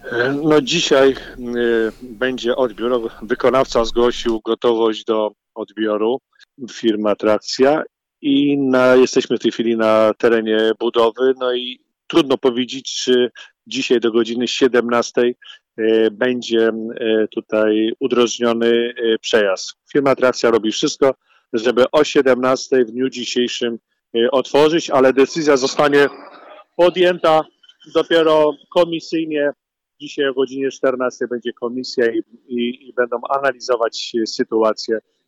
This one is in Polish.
No dzisiaj będzie odbiór. Wykonawca zgłosił gotowość do odbioru, firma Trakcja i jesteśmy w tej chwili na terenie budowy. No i trudno powiedzieć, czy dzisiaj do godziny 17 będzie tutaj udrożniony przejazd. Firma Trakcja robi wszystko, żeby o 17 w dniu dzisiejszym otworzyć, ale decyzja zostanie podjęta dopiero komisyjnie. Dzisiaj o godzinie 14 będzie komisja i będą analizować sytuację